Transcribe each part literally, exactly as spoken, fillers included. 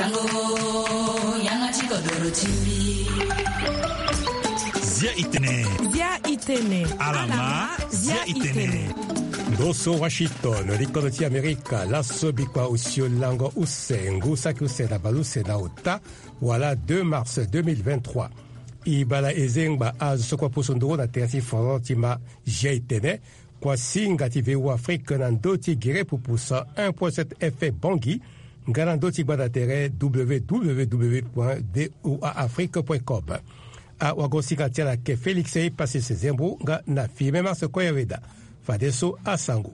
Zia itene. Zia itene. Alama. Zia itene. Doso Washington, ricordi America, la sobikwa usio lango usengu sakuse na baluse na ota, voilà deux mars deux mille vingt-trois. Ibala ezengba az sokwa posondoro na terti frontima jaitene, kwa singa tive u Afrique nan doti gire pupusa un virgule sept F Bangi, ngaran doti bada tere w w w point d o a afrique point com. A wagosinga tiala ke Félix e passe ses zembo nga na fime mars koyaweda. Fadeso a Sango.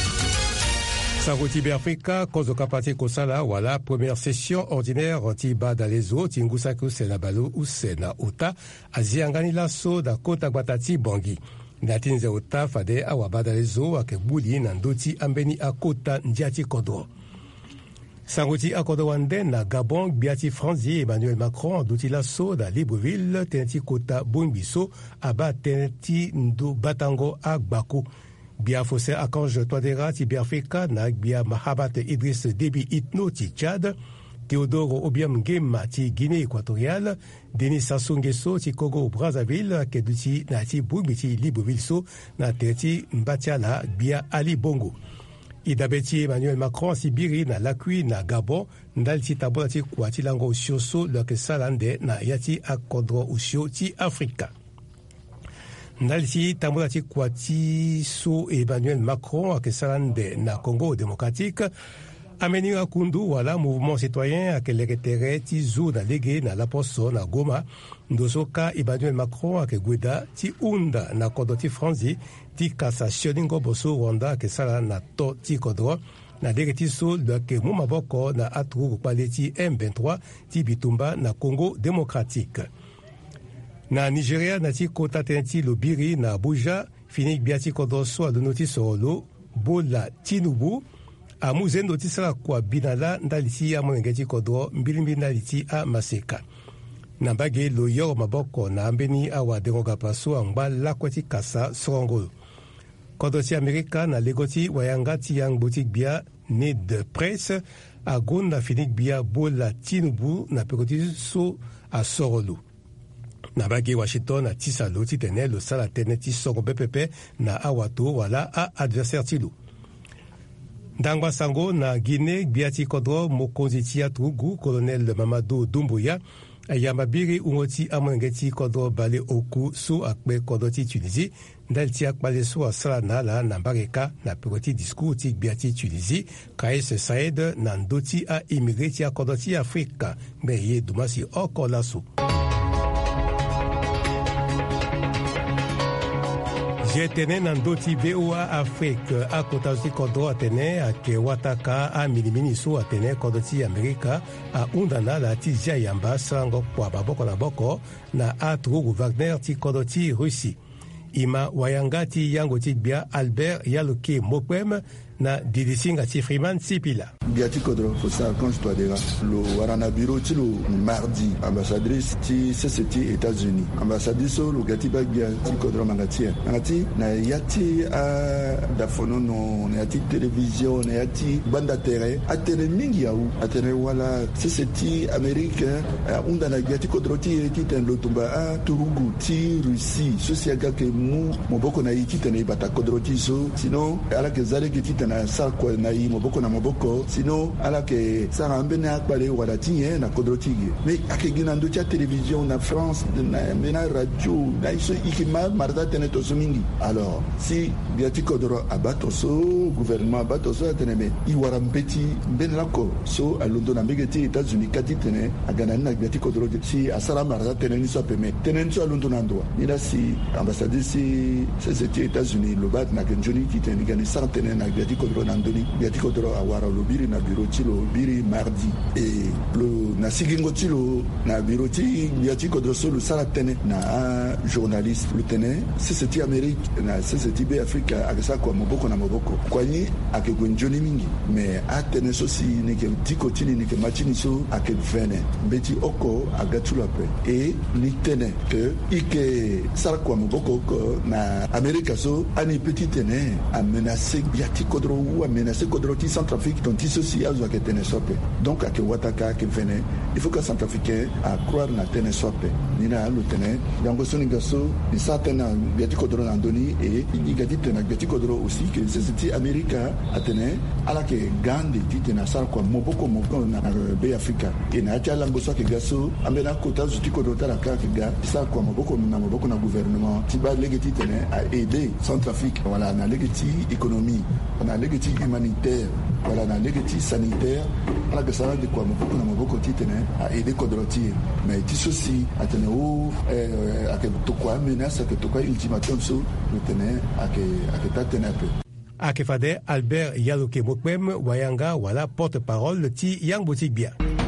Sango Tibé Africa, Kozo Kapati Kosala, voilà, première session ordinaire, Tiba Dalezo, Tingusaku Senabalo, Usena, Ota, Aziangani Lasso, da Kota Batati Bangi. Natinze Ota, Fade, Awaba Dalezo, Akebuli, Nandoti, Ambeni Akota, Ndiati Kodo. Sangoti Akodo Wande, na Gabon, Biati Franzi, Emmanuel Macron, Douti Lasso, da Libreville, Teneti Kota Bumbiso, Aba Teneti Ndo Batango, Agbako. Bia Fosse Akange Toadera, Tibia Afrika, Nag Bia Mahabat Idriss Déby Itno, Ti Tchad, Théodore Obiam Ngema, Ti Guinée équatoriale, Denis Sassou Nguesso, Ti Congo Brazzaville, Keduti Nati Boumiti Libreville, na Teti Mbatiala, Bia Ali Bongo. Idabeti Emmanuel Macron, Sibiri, na Lakui, na Gabon, Ndalti Tabola, Ti Kwati Lango Usioso, Loke Salande, na Yati Akodro Usio, Ti Afrika. Nalisi Tambolati Kwati So Emmanuel Macron à Salande na Congo démocratique ameni akundu wala mouvement citoyen à Keleretere ti zo na lege na la poso na Goma ndosoka Emmanuel Macron à Gweda ti unda na kodoti Franzi ti kasasyoningo boso Rwanda à Sala na to ti kodro na dereti so de ke mumaboko na atru paleti M vingt-trois ti bitumba na Congo démocratique. Na Nigeria, nati kota teneti lobiri na Abuja, finik biati kodoso adonoti solo, bola tinubu, a muzen notisa la kwa binala ndaliti a monengeti kodro, mbilimbi ndaliti a maseka. Na bage lo yor maboko na ambeni a wadengoga paso angba lakwati kasa sorongolo. Kodoti Amerika na legoti wayangati yang boutique bia ne de presse, a gon na finik bia bola tinubu na pekoti so a sorolo. Na bagi Washington na tisalo ti tene lo sala tene ti soko bepepe na awato wala a adversaire tilo. Ndangwa sango na Guinée biati kodro mokonzi ti atrugu colonel Mamadou Doumbouya ayambabiri ungoti amangeti kodro bale oku so akbe kodro ti Tunisie ndal ti akbale so asala na la na mbareka na pekoti discours ti biati Tunisie Kais Saïed na ndoti a immigré ti akodro ti Afrika meye dumasi okolaso. Jetene nandoti V O A Afrique a kotasi kodo atene a ke wataka a milimini so atene kodoti Amerika a undana la ti jayamba sango kwa baboko na boko na atrugu Wagner ti kodoti Russie. Ima wayangati yango ti bia Albert Yaloke Mokwem na didisinga ti Freeman Sipila. Biati Kodro, Fossa, quand je dois dire, le Warana Bureau, ti le mardi, ambassadrice ti C C T États-Unis, ambassadrice le Gati Bagbia, ti Kodro Mangati, Mangati, na yati a dafono no, na yati télévision, na yati banda terre, a télé mingi yaou, a télé wala C C T Amérique, unda na Biati Kodro ti ti ten lotumba a Turugu ti Russie, sociaga ke mu moboko na yiti ten bata Kodro ti so, sinon ala ke zale ke ti na sa kwa na yi moboko na moboko sino ala ke sa rambe na akbale wala tinye na kodrotige mais akegina ndo tia télévision na France na mena radio na iso ikima marda teneto sumingi alors si biati kodro abato so gouvernement abato so teneme i wara mpeti benla ko so alondo na mbegeti États-Unis kati tene agana na biati kodro si asala marda teneni so peme teneni so alondo na ndo ila si ambassadeur si c'était États-Unis le bat na kenjoni ki tene gani centaine na biati kodro nandoni biati kodro awara lobiri na bureau tilo biri mardi et le na sigingo tilo na bureau ti biati kodro solo sala tene na journaliste le tene C C T Amérique na C C T B Africa akasa kwa moboko na moboko kwani akegwenjoni mingi mais atene so si ne ke tiko tini ne ke machini so akevene beti oko agatula pe et ni tene que ike sala kwa moboko ko na America so ani petit tene a menacé biati kodro ou a menacé kodro ti Centrafrique dont ti ceci a que tenesope donc ake wataka ke vene il faut que centrafricain a croire na tenesope ni na lo tene yango soni gaso ni satena biati kodro na ndoni et ni gati tena biati kodro aussi que c'est America atene ala ke gandi titena sar kwa moboko moboko na be Africa et na tia lango so ke gaso amena kota zuti kodro tala ka ke ga sar kwa moboko na moboko na gouvernement tiba legeti tene a aider Centrafrique voilà na legeti économie on a legeti humanitaire voilà na legeti sanitaire ala que ça de quoi moboko na moboko titene a aider kodrotier mais ti ceci atene o eh a que to quoi menace que to quoi ultimatum so le tene a que a que tatene peu Akefade Albert Yaluke Mokwem Wayanga wala porte-parole ti Yang Botigbia.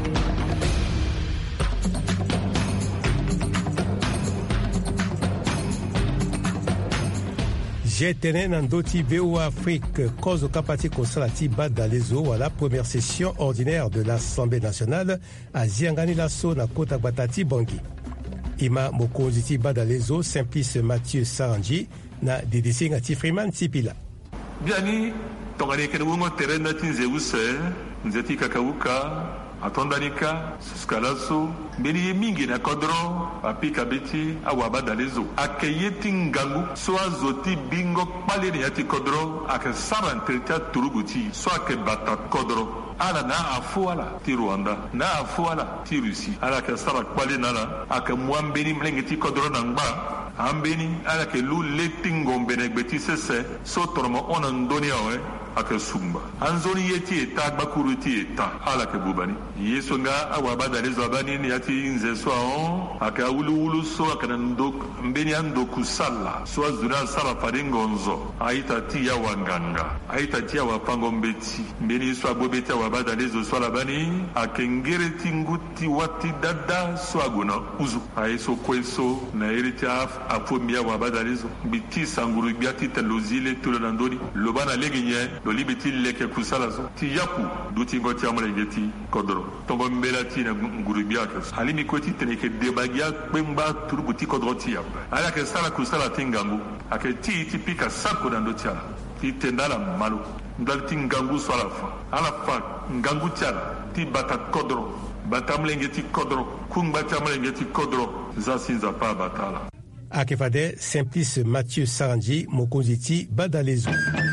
Jetene Nandoti V O Afrique, cause kapati konsalati Badalezo wala première session ordinaire de l'Assemblée nationale à Ziangani Lasso na Kota Batati Bangui. Ima Mokonziti Badalezo Simplice Mathieu Saranji na D D C ngati Freeman Tipila. Biani tongani kenungo terena tinzeuse nzeti kakauka atondanika suskalaso mbeni mingi na kodro apika beti awabadalezo akeyeti ngangu so azoti bingo pale ni ati kodro akesara ntelta turuguti so akebata kodro ala na afuala ti Rwanda na afuala ti Rusi ala kesara pale nala akemwambeni mlengeti kodro nangba ambeni ala ke lu letingo mbene gbeti sese so tormo onan doniawe ake sumba anzoni yeti eta bakuruti eta ala ke bubani yeso nga awaba dalezo abani ni ati nze so on aka wulu wulu so akana ndok mbeni ando kusala so azuna sala paringonzo aita ti ya wanganga aita ti ya wapango mbeti mbeni so abobeti awaba dalezo so labani akengere tinguti wati dada so aguna uzu aiso kweso na erita apomia wabadalizo biti sanguru biati telozile tulandoni lobana leginye lo libeti leke kusalazo ti yaku duti ngoti amole geti kodro tongo mbelati na ngurubiaka alimi koti teneke debagia pemba turubuti kodro ti yap ala ke sala kusala tingangu aketi tipika sako dandoti ala ti tendala malo ndalti ngangu swala fa ala fa ngangu tiala ti bata kodro batamlengeti kodro kung batamlengeti kodro zasinza pa batala. Akefade Simplice Mathieu Saranji Mokonziti Badalezo.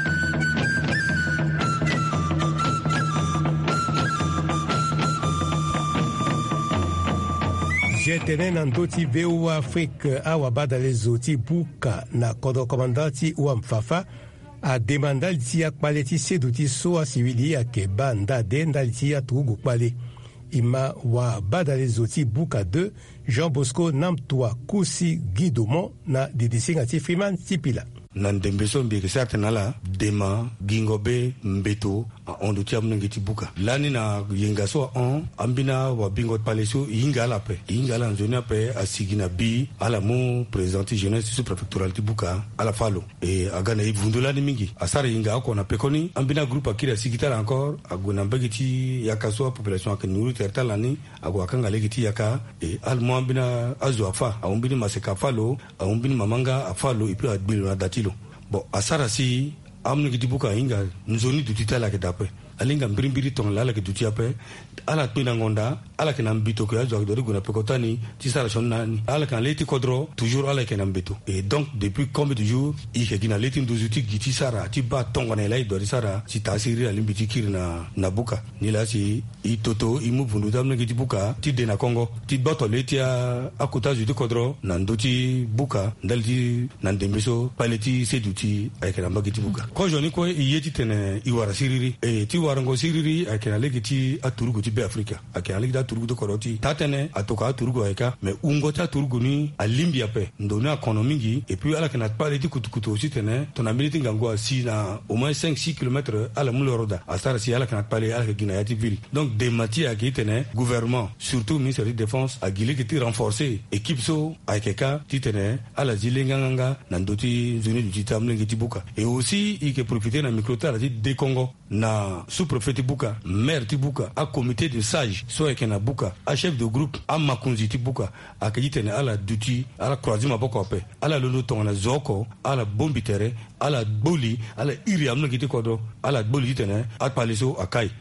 Jetene Nandoti V O Afrique awa Badalezo ti buka na kodro komandati Uamfafa a demandal ti akpaleti seduti soa siwili ake banda dendal ti atugu kpale. Ima wa Badalezo ti buka deux Jean Bosco Namtoa Kusi Guidomont na D D C ngati Freeman Tipila. Nandembeso mbeke certaina la dema gingobe mbeto a ondo ti amne ngiti buka lani na yengaso on ambina wa bingo paleso yinga la pe yinga la nzoni pe asigina bi ala mo président jeunesse sous préfectoral ti buka ala falo e agana ivundula ni mingi asara yinga ko na pekoni ambina groupe akira sigita encore agona mbegiti yakaso population akenuru tertalani agwa kanga legiti yaka e almo ambina azu afa aumbini maseka falo aumbini mamanga afalo ipi adbilo na dati bon asara si amne ki dibuka inga nzoni dutita la ke dape alinga mbrimbiri tong la la ke dutia pe ala pina ngonda ala ke nambito ko azo do rigona pe kotani ti sara sonna ala kan leti kodro toujours ala ke nambito et donc depuis combien de jours i ke gina leti nduzuti giti sara ti ba tongo na lay do sara si tasiri ala limbiti kirna na buka ni la si i toto i mu bundu damne ki dibuka ti de na Congo ti boto leti a akota ju di kodro na ndoti buka ndalti nandembeso paleti seduti ay ke namba ki buka ko joni ko i yeti tene i wara siriri e ti warango siriri akena legiti aturugo ti be Afrika akena legiti aturugo to koroti tatene atoka aturugo eka mais ungo ta aturugo ni alimbia pe ndoni ekonomiki et puis ala kena parler ti kutukutu aussi tene ton abilité ngango si na au moins cinq six kilomètres ala muloroda asara si ala kena parler ala gina yati ville donc des matières qui tene gouvernement surtout ministère de défense a gile qui renforcer équipe so akeka ti tene ala zilenganga na ndoti zone du titamle ngiti buka et aussi il que profiter na microtara ti de Congo na sous-préfet Tibuka, maire Tibuka, à comité de sages, soit à Buka, à chef de groupe, à Makunzi Tibuka, à Kajitene, à la duty, à la croisima Bokope, à la Loloton, à la Zoko, à la Bombitere, à la Boli, à la Iri Amnokiti Kodro, à la Boli Tene, à Paleso, à Kai.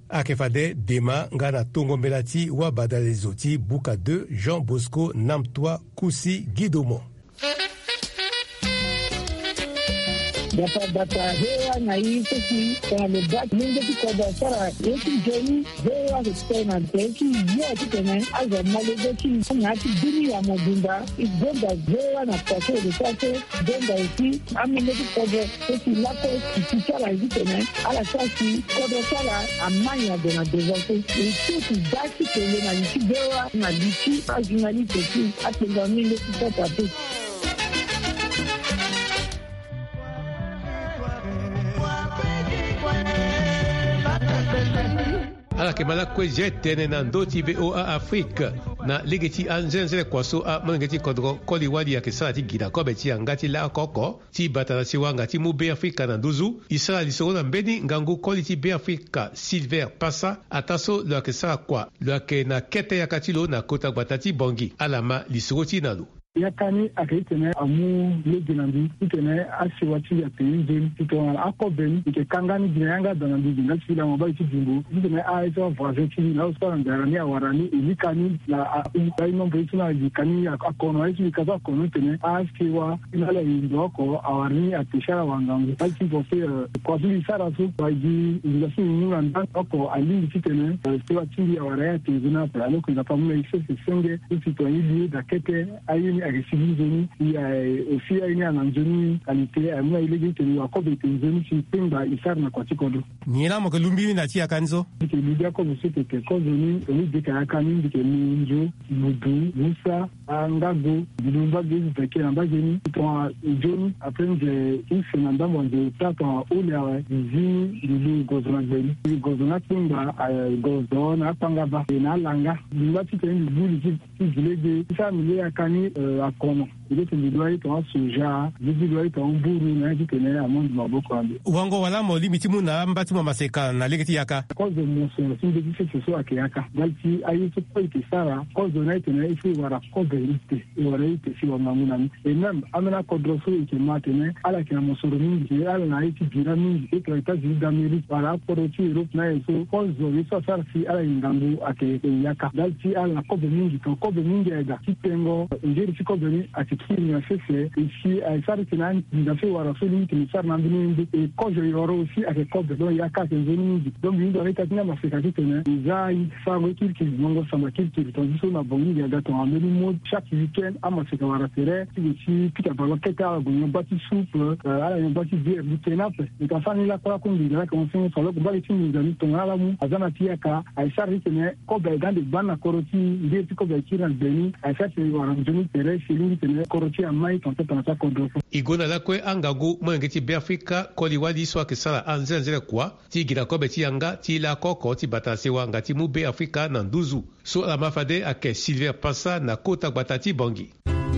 ayeke fade dema nga na tongombela ti wabadalezo ti buka deux Jean Bosco na mtwa kusi Guidomo. Data data hewa na hii sisi kwa mebaki mingi kwa sara yetu jeni hewa kutena teki ya kitene aza malegochi ngati dini ya mobimba ibonda hewa na kwaso de kwaso bonda isi amine kwa sisi lako kichara kitene ala sasi kwa sala amanya de na dezote isi dati kele na isi hewa na lichi ajinali teki atenda mingi kwa tatu. ala ke mala kue je tene na ndoti V O A Afrique na lege ti anzenzele kwaso a mange ti kodro koli wali ya ke sala ti gida kobe ti angati la koko ti batala siwa ngati mu be Afrika na nduzu isala lisoro na mbeni ngangu koli ti be Afrika Silver Passa ataso lo ke sala kwa lo ke na kete ya katilo na kota batati bongi alama lisoro ti nalu yakani akitene amu leginandi itene asiwati ya peyinjen titona akobeni ke kangani dinanga danandi dinga sila mobile tidingo itene aiso vazeti na usana ndarani awarani ilikani na ubaino mbetuna ikani akono aiso kaza kono tene askiwa inala indoko awari atishara wangangu alti bose kwa vile sara su baji ingasi nyunga ndako ali titene siwa tindi awaraya tizuna pa aloko na pamu ise senge itito ili dakete ayini agisibizo ya ofia ina na nzoni kalite amuna ile tenu akobe tenzoni simpinga isar na kwatikodo nina mo kelumbi na tia kanzo ke lidia ko busete ke kozoni ni dika akani dike minjo mudu musa angago dilumba gezi peke ambajeni to joni aprende ife na ndamo de tata ule zini dilu gozona geni gozona pinga gozona pangaba na langa dilati tenu buli ki dilege isa mile akani akono ile tendiloi to soja diloi to mburu na kitene amondi maboko ande wango wala mo limiti muna mbati mo maseka na legeti yaka kozo moso sinde dise so akiyaka dalti ayiso poite sara kozo na itene ifi wara kobe ite wara ite si wa mamuna e même amena kodroso ike matene ala kina mosoro mingi ala na iti bira mingi e traita di d'Amérique wala poroti Europe na eso kozo iso sara si ala ingangu ake yaka dalti ala kobe mingi to kobe mingi eda kitengo ngiri si kobe ni atikini ya sese ici a sara kinani ndafi wara so limiti ni sara na mbini e kozo yoro aussi ake kobe don yaka kenzeni donc il doit être na maseka kitene izai sango kirki mongo samba kirki tondiso na bongi ya gato ameli mo chaque weekend ama seka waratere ti pita balo keta gonyo bati soupe ala yo bati bière bitenape et quand fani la kwa kundi la comme ça solo ko bali tini ngani tongala mu azana tiaka ai sari kitene ko be gande bana koroti ndi ti ko be kiran beni ai sari waranjuni tere shilingi tene koroti amai tonta tonta kondo igona la kwe angago mwengeti be Afrika koli wadi so akisala anzenzele kwa ti gira kobe ti anga ti la koko ti batase wanga ti mu be Afrika na nduzu so la mafade ake Silver Passa na kota batati bongi.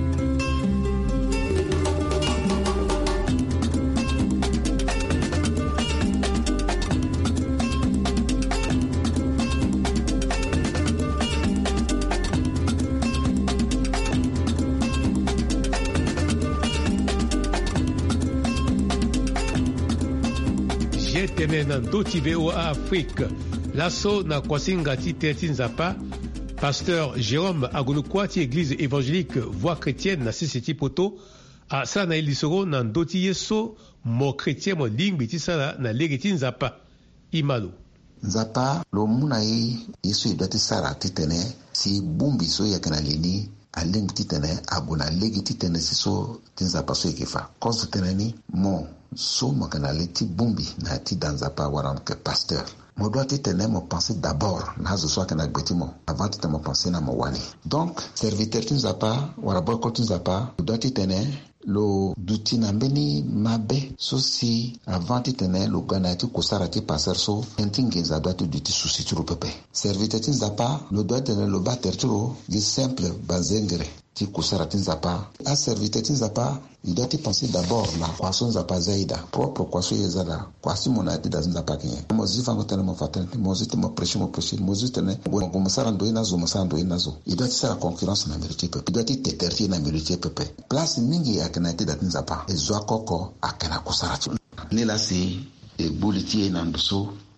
Tene na ndoti V O A Afrique laso na kwasinga ti teti nzapa pasteur Jérôme Agolokwa ti église évangélique voix chrétienne na sisi ti poto a sala na ilisoro na ndoti yeso mo chrétien mo lingbi ti sala na lege ti nzapa imalo nzapa lo muna ye yeso idwa ti sara ti tene si bumbi so yeke na leni alingbi ti tene abo na lege ti tene si so ti nzapa so yeke fa kozo tene ni mo so makana le ti bumbi na ti danzapa waran ke pasteur mo doit ti tene mo penser d'abord na zo so kana gbeti mo avant ti mo penser na mo wani donc serviteur ti nzapa wara boko ti nzapa doit ti tene lo duti na mbeni mabe so si avant ti tene lo gana ti kusara ti passer so enti ngenza doit ti duti susi tiro pepe serviteur ti nzapa lo doit tene lo bater tiro di simple bazengere ti kusara ti nzapa a serviteur ti nzapa il doit y penser d'abord na kwaso nzapa zaida propre kwaso yezada kwasi mona ti da nzapa kinye mo zifa ngotene mo fatene mo zite mo prêcher mo prêcher mo zite ne bon ko masara ndo ina zo masara ndo ina zo il doit y faire concurrence na mérite pepe il doit y tertier na mérite pepe place mingi akana ti da nzapa ezwa koko akana kusara ti ni la si e buliti na nduso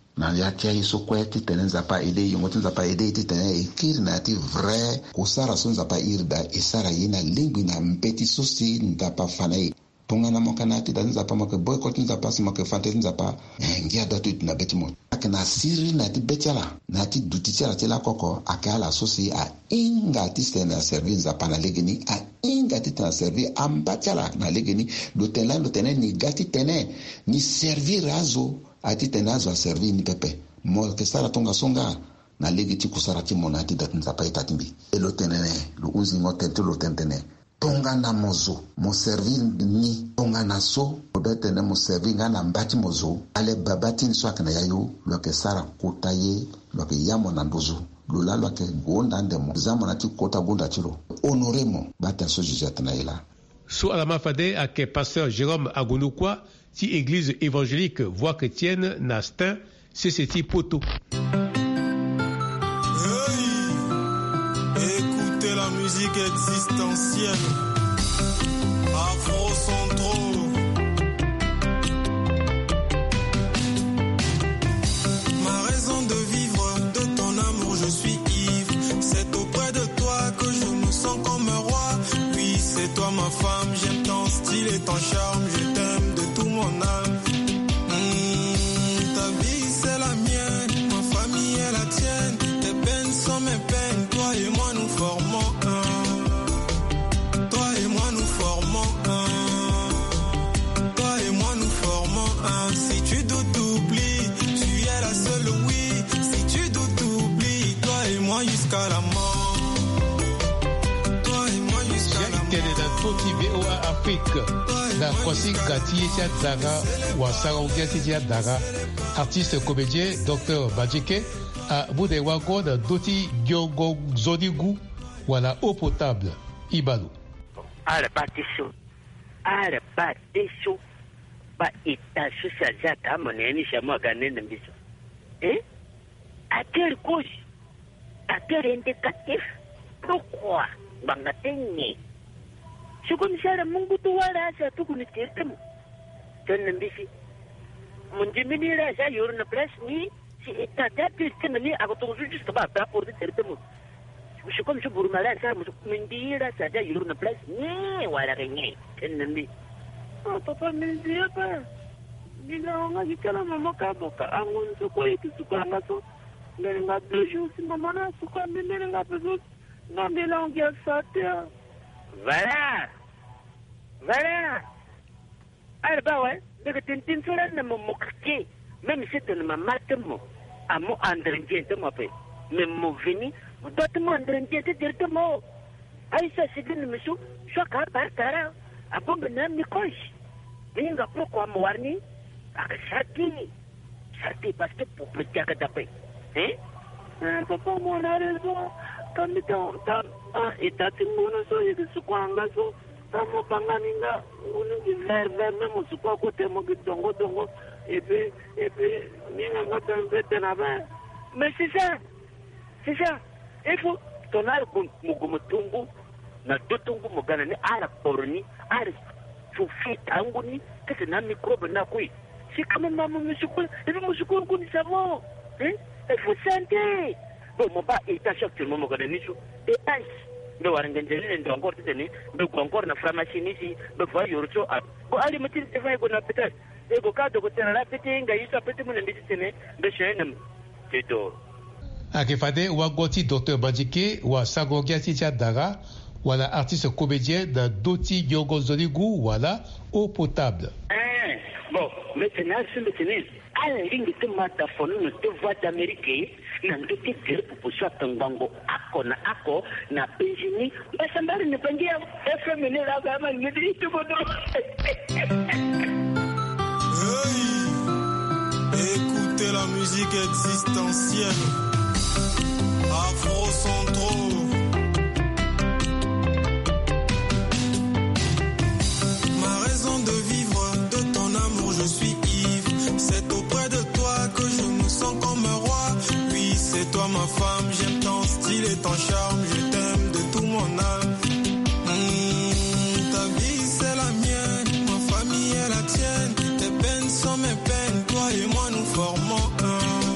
na ya tia iso kwe ti tenen zapa ide yongo tin zapa ide ti tenen e kir na ti vrai ko sara son zapa irda e sara yina lingui na mpeti sosi ndapa fanai tongana mokana ti dan zapa moke boycott nzapa smoke fante nzapa ngia datu na betimo akena siri na ti betala na ti dutitiala ti la koko akala sosi a inga ti stena servi nzapa na legeni a inga ti tena servi ambachala na legeni do tenen do tenen ni gati tenen ni servir azo a ti tenen azo a servi ni pepe mo ke sara tonga songa na legi ti kusara ti mona ti dat nzapa itatimbi e lo tenene lo unzi ngote to lo tentene tonga na mozo mo servir ni tonga na so odete mo servir ngana mbati mozo ale babati nso akana yayo lo ke sara kota ye lo ke yamo na ndozo lo la lo ke gonda ndemo zamo na ti kota gonda tiro honoremo bata so jujata na ila so alama fade ake pasteur Jérôme Agounoukoua ti église évangélique voix chrétienne na Stin c'est ce ti poto. La musique existentielle, afro-centro. Ma raison de vivre, de ton amour, je suis ivre. C'est auprès de toi que je me sens comme un roi. Oui, c'est toi ma femme, j'aime ton style et ton charme. Je t'aime de tout mon âme. Mmh, ta vie c'est la mienne, ma famille est la tienne. Tes peines sont mes peines, toi et moi nous formons. Jusqu'à la mort. Toi et moi jusqu'à la mort. Tele da toti V O A Afrique na kwasi kati tia daga wa sara ugati tia daga artiste comédien docteur Badjike a bude wako da doti gyogo zodigu wala eau potable ibalo. Ara batisho. Ara batisho. Ba ita shusa jata moneni shamo ganene mbiso. Eh? À quelle cause? À quel indicatif? Pourquoi? Bangatenye. Je comme ça, le monde tout voilà, ça tout qu'on était comme. Je ne me dis. Mon Dieu, là, ça, il y a une place ni. Si état d'appel, c'est mené à votre juste pas pour le terme. Je comme je vous remarque ça, mon Dieu, là, ça, il y a une place ni. Voilà, rien. Je ne me dis. Oh, papa, me dit pas. Dis donc, on a dit que la maman a boca. Ah, on se croit que tu crois pas ça. Nenga toujours si maman a souka nenga besoin non de langue ça voilà voilà alba ouais de que tintin sura na mo mokke même si tu ne m'amates mo amo andrenje te mo pe même mo vini dot mo andrenje te dire mo ai ça c'est une mission choka par cara apo bena mi kosh vinga pourquoi mo warni ak sati sati parce que pour petit ka taper. Eh? Papa, mon raison. Quand tu as un état de mon so, il se croit en gazo. Quand mon panganinga, on dit vers vers même on se croit côté mon dongo dongo. Et puis, et puis, n'y a pas de bête là-bas. Mais c'est ça. C'est ça. Il faut ton ar mugumutungu, na dotungu muganani, ara porni, ara soufi tanguni, que c'est un microbe na kui. C'est quand même maman me secoue, et me secoue qu'on dit ça va. Hein? Il faut sentir. Bon, mon papa est à chaque moment que nous sommes. Et ice. Nous avons un peu encore tenu. Nous avons encore une pharmacie ici. Nous avons eu autre chose. Bon, allez, mettez le travail qu'on a peut-être. Et au cas de côté, la petite, il y a eu ça peut-être mon indicité. De chez nous. C'est tout. Akefade wagoti docteur Badjike wa sagogiati tia daga wala artiste comédien da doti yogo zoligu wala eau potable. Eh, bon, maintenant, c'est maintenant. Ala lingi tu mata fonu no tu voix d'Amérique na ndoki tere pupushwa tangango ako na ako na penjini basambari ne pangia F M ne la gama ngidi tu bodo. Écoutez la musique existentielle afro-centro. Ma raison de vivre, de ton amour, je suis ivre. C'est auprès de toi que je me sens comme un roi. Oui, c'est toi ma femme, j'aime ton style et ton charme. Je t'aime de tout mon âme. Mmh, ta vie c'est la mienne, ma famille est la tienne. Tes peines sont mes peines, toi et moi nous formons un.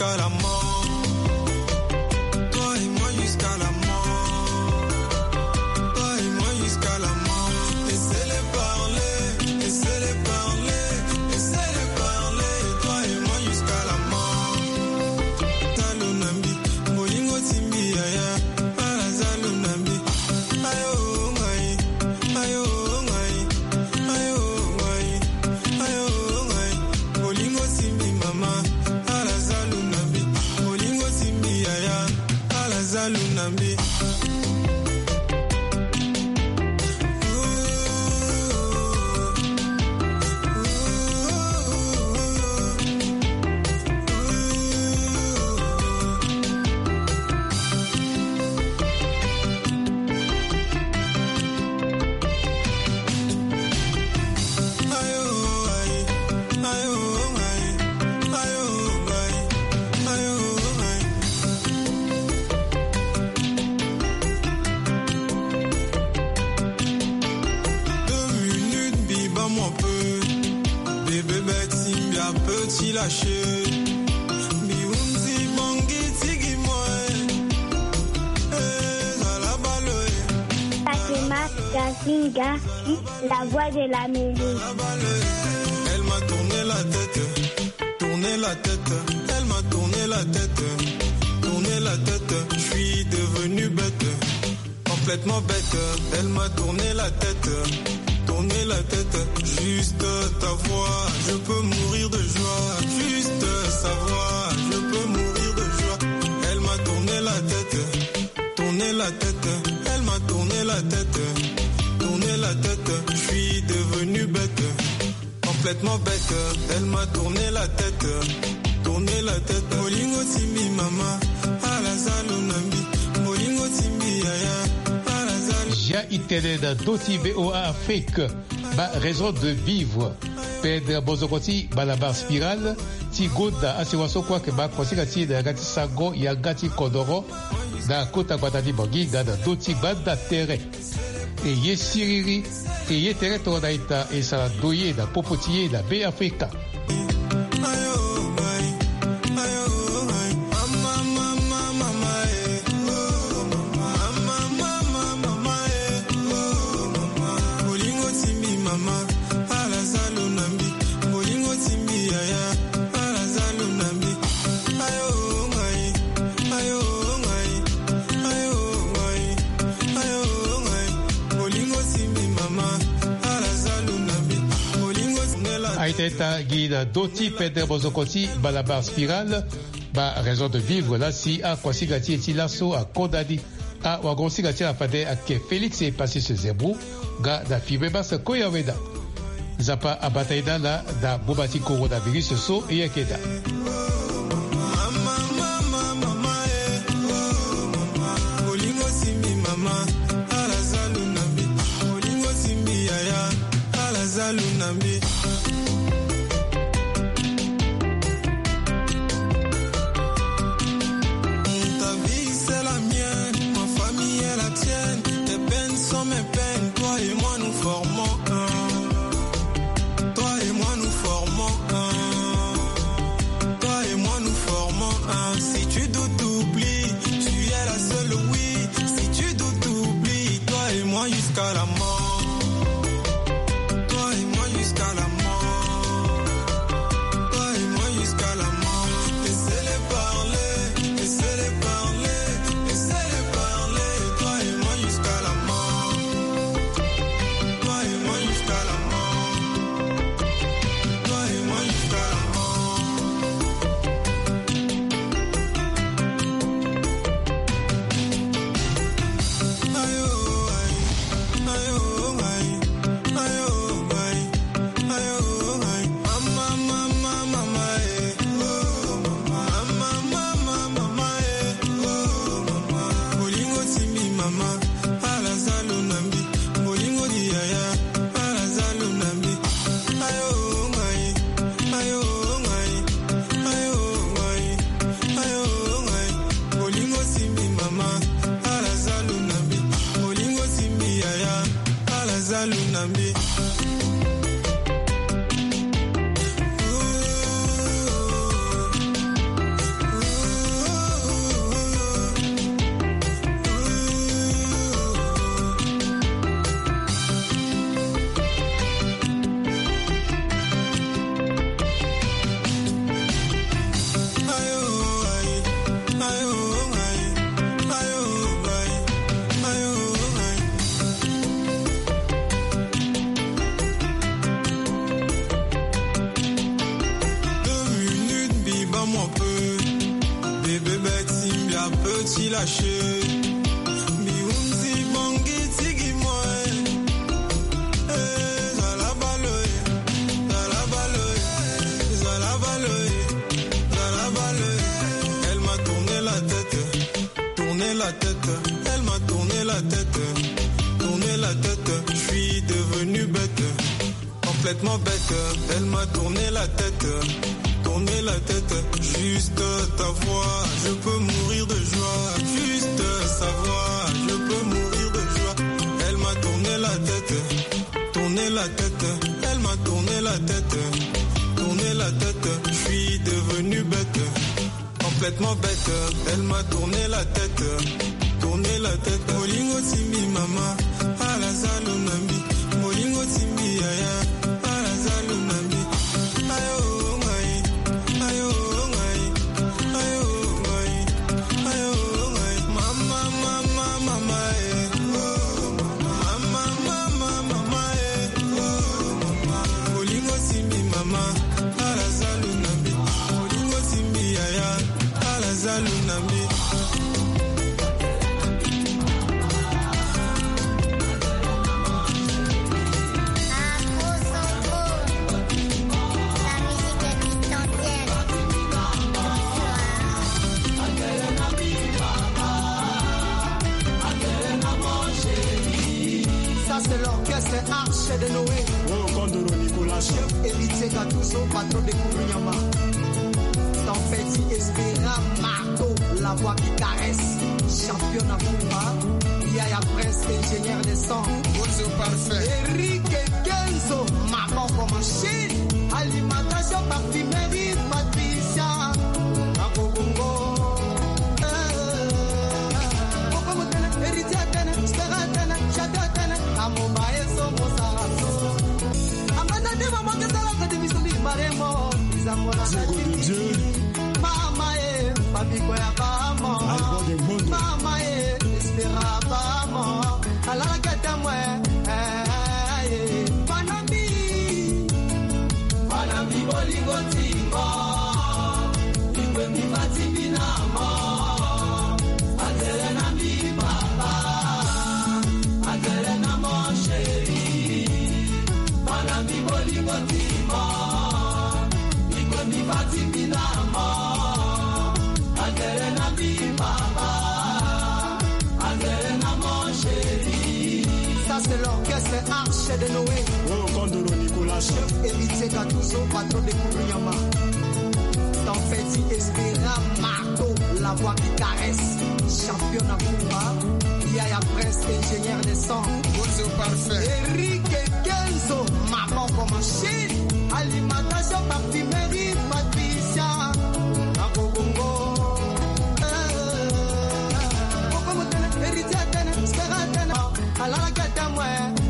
jusqu'à la mort. Toi et moi jusqu'à la mort. Toi et moi jusqu'à la mort. Laissez-les parler, laissez-les parler, laissez-les parler. Toi et moi jusqu'à la mort. Zalunambi, bolingo timbi aya, ala zalunambi. Ayo ngai, ayo ngai, ayo ngai, ayo ngai. Bolingo timbi mama, ala zalunambi. Bolingo timbi aya, ala zalunambi. Fatima Gazinga, la voix de la mélodie. Elle m'a tourné la tête, tourné la tête, elle m'a tourné la tête, tourné la tête, je suis devenu bête, complètement bête, elle m'a tourné la tête, tourné la tête, juste ta voix, je peux mourir de joie, juste sa voix, je peux mourir de joie, elle m'a tourné la tête, tourné la tête, elle m'a tourné la tête, tourné la tête, je suis devenu bête, complètement bête, elle m'a tourné la tête, tourné la tête, Molingo Timbi mama, ala zalunambi, Molingo Timbi aya, ala zalunambi. Ja itele da doti B O A Afrique, ba raison de vivre. Pedro Bozokoti balabar spirale, ti goda asiwaso kwa ke ba kosika ti da gati sago ya gati kodoro, da kota kwatati bogi da da doti bada tere. E ye siriri, e ye tere to da ita e sa doye da popotiye da be Afrika. Aiteta guida doti Pedro Bozokoti balabar spirale ba raison de vivre là si a kwasigati eti lasso a kodadi a wagonsigati a pade a ke Félix e passé ce zebou ga da fibeba sa koyaweda zapa abataida la da bobati coronavirus so e yakeda. Jusqu'à la mort, toi et moi jusqu'à la mort, toi et moi jusqu'à la mort. Laissez-les parler, laissez-les parler, laissez-les parler. Toi et moi jusqu'à la mort, toi et moi jusqu'à la mort, toi et moi jusqu'à la Zalunambi. Ooh, ooh, caché. Miunzi bongi tigi moi. Eh, zalabaloe, zalabaloe, zalabaloe, zalabaloe. Elle m'a tourné la tête, tourné la tête. Elle m'a tourné la tête, tourné la tête. Je suis devenu bête, complètement bête. Elle m'a tourné la tête, tourné la tête. Juste ta voix, je peux mourir de joie. Juste sa voix, je peux mourir de joie. Elle m'a tourné la tête, tourné la tête. Elle m'a tourné la tête, tourné la tête. Je suis devenu bête, complètement bête. Elle m'a tourné la tête, tourné la tête. Molingo Timbi mama, à la Zalunambi. Molingo Timbi yaya, à la Zalunambi. Ayo ngai, ayo ngai, ayo ngai, ayo ngai. Mama, mama, mama eh, oh mama, mama, mama eh, oh mama. Molingo Timbi mama, à la Zalunambi. Molingo Timbi yaya, à la Zalunambi. C'est l'orchestre Arche de Noé. Oh, Kondoro Nicolas. Héritier Gattuso, patron de Kourounyama. Tempête Espera, Marco, la voix qui caresse. Champion Amoura. Yaya Prince, ingénieur de son. Bonjour parfait. Eric Kenzo, Macon comme en Chine. Alimentation, parfumerie, Patricia. Akobongo. Héritier Tene, Espera Tene, Chata Tene. Amobaye somo saraso. Amanda de maman que ça la de misuli baremo. Izamona tati. Mama e, papi koya bamo. Mama e, espera bamo. Ala kata mwe. Eh, panami. Panami bolingo timbo. Iwe mi pati binamo. Adele na mi papa. Adele na mon chéri. Panami bolingo timbo. Iwe mi pati binamo. Adele na mi papa. Adele na mon chéri. Ça c'est l'orchestre Arche de Noé. Oh, Kondoro Nicolas. Héritier Gattuso, patron de Kourounyama. Tempête Espera, Marco, la voix qui caresse. Champion Amoura. Yaya Prince, ingénieur de son. Bonjour parfait. Eric Kenzo, maman comme en Chine. Alimentation, parfumerie, Patricia. Akobongo. Héritier Tene, Espera Tene. Ala kata mwe.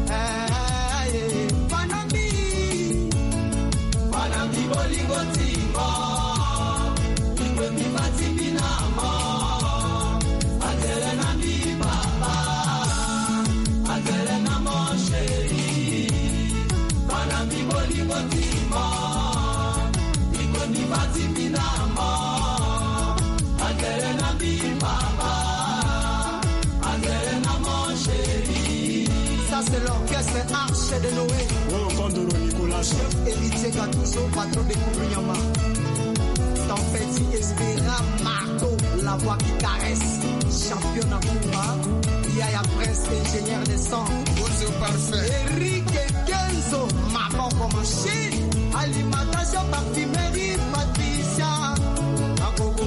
Panami. Panami bolingo timbo. Iwe mi pati binamo. Adele na mi papa. Adele na mon chéri. Panami bolingo timbo. Iwe mi pati binamo. Adele na mi papa. Adele na mon chéri. Ça c'est l'orchestre Arche de Noé. Oh, Kondoro Nicolas. Héritier Gattuso, patron de Kourounyama. Tempête Espera, Marco, la voix qui caresse. Champion Amoura. Yaya Prince, ingénieur de son. Bonjour parfait. Eric Kenzo, maman comme en Chine. Alimentation, parfumerie, Patricia.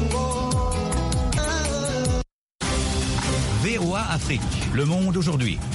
Akobongo. V O A Afrique, le monde aujourd'hui.